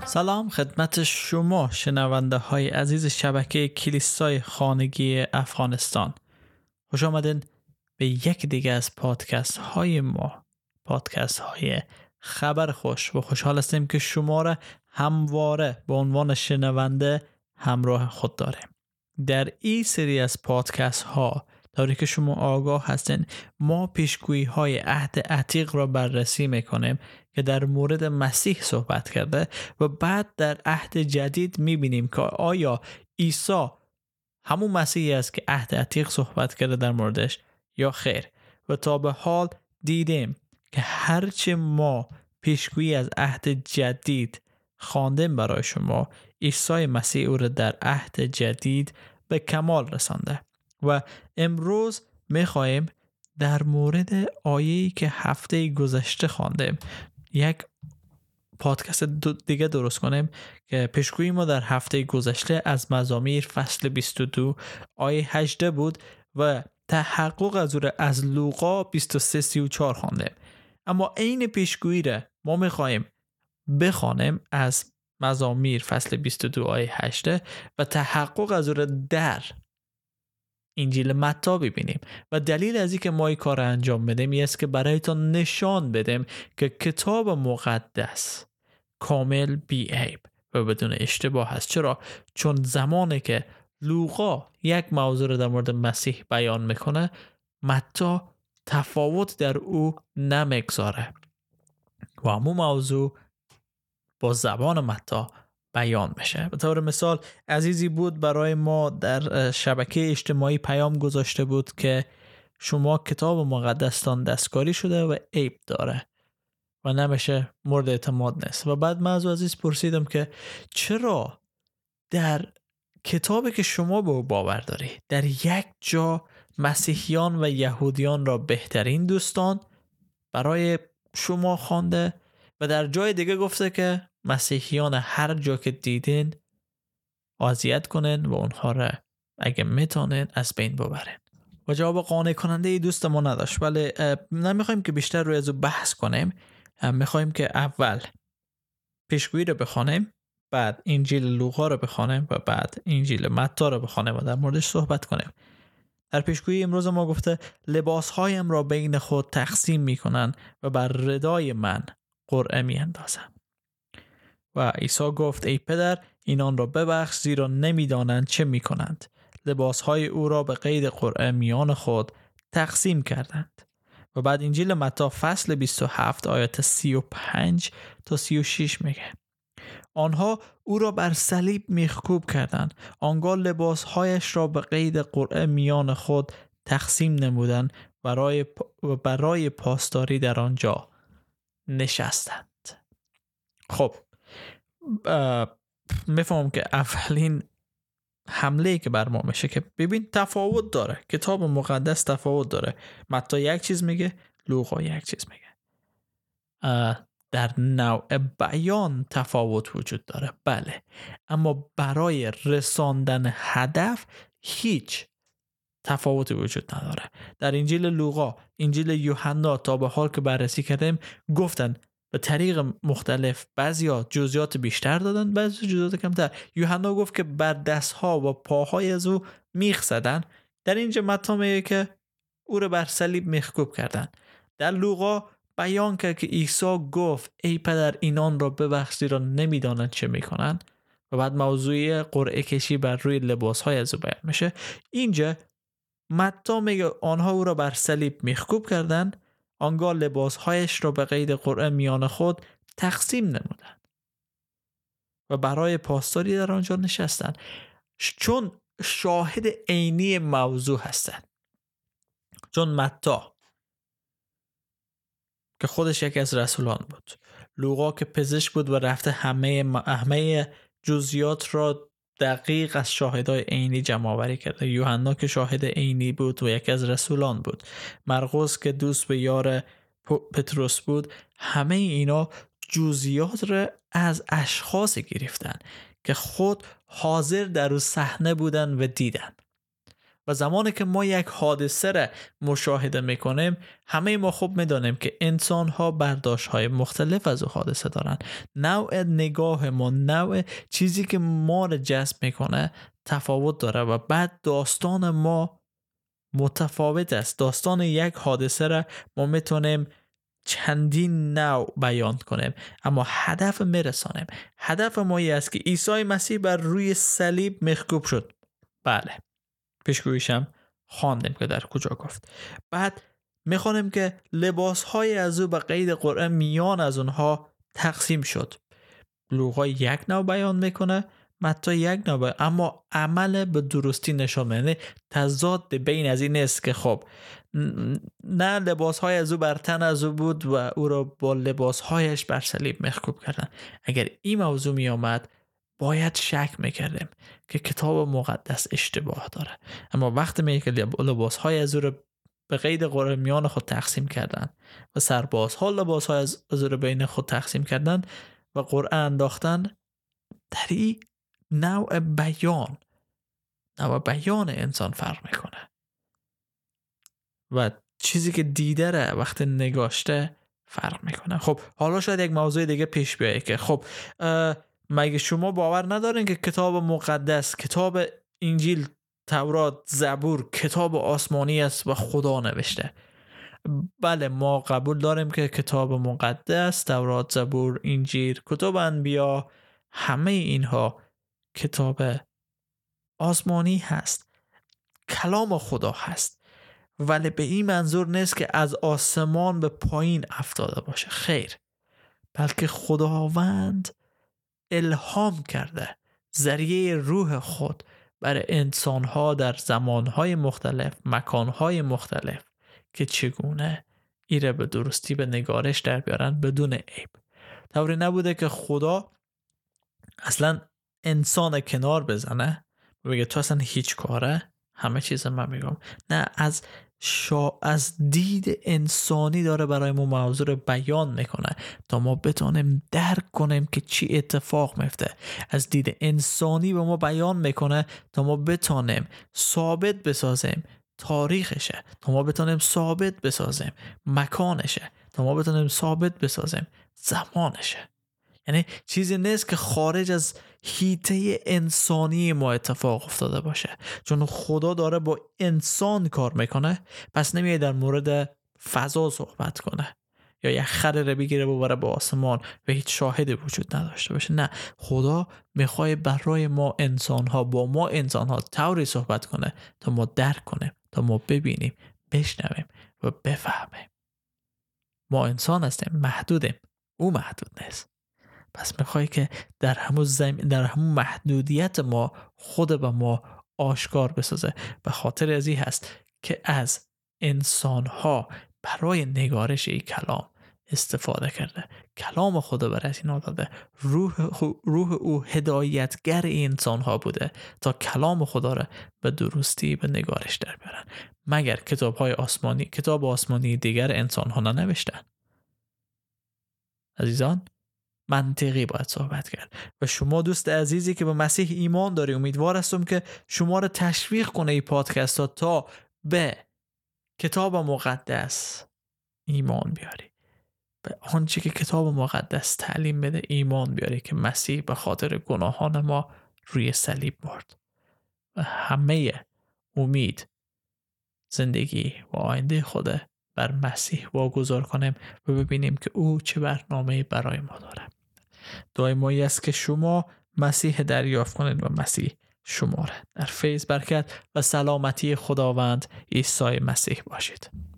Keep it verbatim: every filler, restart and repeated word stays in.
سلام خدمت شما شنونده های عزیز شبکه کلیسای خانگی افغانستان. خوش آمدین به یک دیگه از پادکست های ما، پادکست های خبر خوش، و خوشحال هستیم که شما را همواره به عنوان شنونده همراه خود داریم. در این سری از پادکست ها، طوری که شما آگاه هستین، ما پیشگویی های عهد عتیق را بررسی میکنیم که در مورد مسیح صحبت کرده و بعد در عهد جدید میبینیم که آیا عیسی همون مسیحی است که عهد عتیق صحبت کرده در موردش یا خیر. و تا به حال دیدیم که هرچه ما پیشگویی از عهد جدید خواندیم برای شما، عیسی مسیح او را در عهد جدید به کمال رسانده. و امروز میخواهیم در مورد آیه‌ای که هفته گذشته خواندیم یک پادکست دیگه درست کنیم که پیشگویی ما در هفته گذشته از مزامیر فصل بیست و دو آیه هجده بود و تحقق از او از لوقا بیست و سه سی و چهار خواندیم. اما این پیشگویی را ما میخواهیم بخوانیم از مزامیر فصل بیست و دو آیه هجده و تحقق از او را در انجیل متی ببینیم. و دلیل از این که ما این کار انجام بدیم این است که برایتان نشان بدیم که کتاب مقدس کامل بی عیب و بدون اشتباه است. چرا؟ چون زمانی که لوقا یک موضوع رو در مورد مسیح بیان میکنه، متی تفاوت در او نمیگذاره و همون موضوع با زبان متی بیان میشه. به طور مثال عزیزی بود برای ما در شبکه اجتماعی پیام گذاشته بود که شما کتاب مقدستان دستکاری شده و عیب داره و نمیشه مورد اعتماد نیست. و بعد من از عزیز پرسیدم که چرا در کتابی که شما به او باور داری در یک جا مسیحیان و یهودیان را بهترین دوستان برای شما خوانده و در جای دیگه گفته که مسیحیان هر جا که دیدین اذیت کنین و اونها را اگه میتونین از بین ببرین. و جواب قانع کننده ای دوست ما نداشت. ولی نمیخوایم که بیشتر روی ازو بحث کنیم، میخوایم که اول پیشگویی رو بخونیم، بعد انجیل لوقا رو بخونیم و بعد انجیل متی رو بخونیم و در موردش صحبت کنیم. در پیشگویی امروز ما گفته لباسهایم را بین خود تقسیم میکنن و بر ردای من قرعه میاندازم. و عیسی گفت ای پدر اینان را ببخش زیرا نمیدانند چه میکنند. لباسهای او را به قید قرعه میان خود تقسیم کردند. و بعد انجیل متی فصل بیست و هفت آیات سی و پنج تا سی و شش میگه آنها او را بر صلیب میخکوب کردند، آنگاه لباسهایش را به قید قرعه میان خود تقسیم نمودند برای و برای پاسداری در آنجا نشستند. خب میفهمم که اولین حمله که بر ما میشه که ببین تفاوت داره، کتاب مقدس تفاوت داره. متی یک چیز میگه، لوقا یک چیز میگه. در نوع بیان تفاوت وجود داره، بله، اما برای رساندن هدف هیچ تفاوتی وجود نداره. در انجیل لوقا، انجیل یوحنا تا به حال که بررسی کردیم گفتن به طریق مختلف، بعضیا جزئیات بیشتر دادن، بعضی جزئیات کمتر. یوحنا گفت که بر دستها و پاهای از او میخ زدن. در اینجا متی میگه که او رو بر صلیب میخکوب کردن. در لوقا بیان کرد که عیسی گفت ای پدر اینان را ببخش زیرا نمیدانند چه میکنند و بعد موضوع قرعه کشی بر روی لباسهای از او بیان میشه. اینجا متی میگه آنها او را بر صلیب میخکوب کردن، آنگاه لباسهایش را به قید قرعه میان خود تقسیم نمودند و برای پاسداری در آنجا نشستند. چون شاهد عینی موضوع هستند. چون متی که خودش یکی از رسولان بود، لوقا که پزشک بود و رفته همه همه جزئیات را دقیق از شاهدای عینی جمع آوری کرده، یوحنا که شاهد عینی بود و یکی از رسولان بود، مرقس که دوست به یار پتروس بود، همه اینا جزئیات را از اشخاص گرفتن که خود حاضر در اون صحنه بودن و دیدن. و زمانی که ما یک حادثه را مشاهده میکنیم، همه ما خوب میدانیم که انسان ها برداشت های مختلف از او حادثه دارن. نوع نگاه ما، نوع چیزی که ما را جذب میکنه تفاوت داره و بعد داستان ما متفاوت است. داستان یک حادثه را ما میتونیم چندین نوع بیان کنیم، اما هدف میرسانیم. هدف ما این است که عیسی مسیح بر روی صلیب مخکوب شد. بله، پیشگوییشم خواندیم که در کجا گفت. بعد میخوانیم که لباسهای از او به قید قرعه میان از اونها تقسیم شد. لوقا یک نوع بیان میکنه، متی یک نوع بیان، اما عمل به درستی نشان میده. تضاد بین از این است که خب نه لباسهای از او بر تن از او بود و او را با لباسهایش بر صلیب مخکوب کردن. اگر این موضوع می آمد باید شک میکردیم که کتاب مقدس اشتباه داره. اما وقتی میگه که لباسهای از او را به قید قرعه میان خود تقسیم کردن و سربازها لباسهای از او را بین خود تقسیم کردن و قرعه انداختن، در این نوع بیان نوع بیان انسان فرق میکنه و چیزی که دیده را وقتی نگاشته فرق میکنه. خب حالا شاید یک موضوع دیگه پیش بیایه که خب مگه شما باور ندارین که کتاب مقدس، کتاب انجیل، تورات، زبور کتاب آسمانی است و خدا نوشته؟ بله، ما قبول داریم که کتاب مقدس، تورات، زبور، انجیل، کتب انبیا، همه اینها کتاب آسمانی هست، کلام خدا هست، ولی به این منظور نیست که از آسمان به پایین افتاده باشه. خیر، بلکه خداوند الهام کرده ذریعه روح خود برای انسانها در زمانهای مختلف، مکانهای مختلف که چگونه ایره به درستی به نگارش در بیارن بدون عیب. طوری نبوده که خدا اصلا انسان کنار بزنه و بگه تو اصلا هیچ کاره، همه چیز من میگم. نه، از شا... از دید انسانی داره برای ما موضوع رو بیان میکنه تا ما بتونیم درک کنیم که چی اتفاق میفته. از دید انسانی به ما بیان میکنه تا ما بتونیم ثابت بسازیم تاریخشه، تا ما بتونیم ثابت بسازیم مکانشه، تا ما بتونیم ثابت بسازیم زمانشه. یعنی چیزی نیست که خارج از حیطه انسانی ما اتفاق افتاده باشه. چون خدا داره با انسان کار میکنه، پس نمیاد در مورد فضا صحبت کنه یا یک خر رو بگیره ببره به آسمان و هیچ شاهدی وجود نداشته باشه. نه، خدا میخواد برای ما انسانها، با ما انسانها طوری صحبت کنه تا ما درک کنیم، تا ما ببینیم، بشنویم و بفهمیم. ما انسان هستیم، محدودیم، او محدود نیست. پس میخوای که در همون زمین، در همون محدودیت ما خود به ما آشکار بسازه. به خاطر از این هست که از انسانها برای نگارش این کلام استفاده کرده. کلام خدا برای اینا داده. روح, روح او هدایتگر انسانها بوده تا کلام خدا را به درستی به نگارش در بیارن. مگر کتاب‌های آسمانی، کتاب آسمانی دیگر انسانها ننوشتن؟ عزیزان، منطقی باید صحبت کرد. و شما دوست عزیزی که به مسیح ایمان داری، امیدوار هستم که شما رو تشویق کنه این پادکست ها تا به کتاب مقدس ایمان بیاری، به آنچه که کتاب مقدس تعلیم بده ایمان بیاری که مسیح به خاطر گناهان ما روی صلیب مرد و همه امید، زندگی و آینده خود بر مسیح واگذار کنیم و ببینیم که او چه برنامه‌ای برای ما داره. دعای ما است که شما مسیح دریافت کنید و مسیح شما را. در فیض، برکت و سلامتی خداوند عیسی مسیح باشید.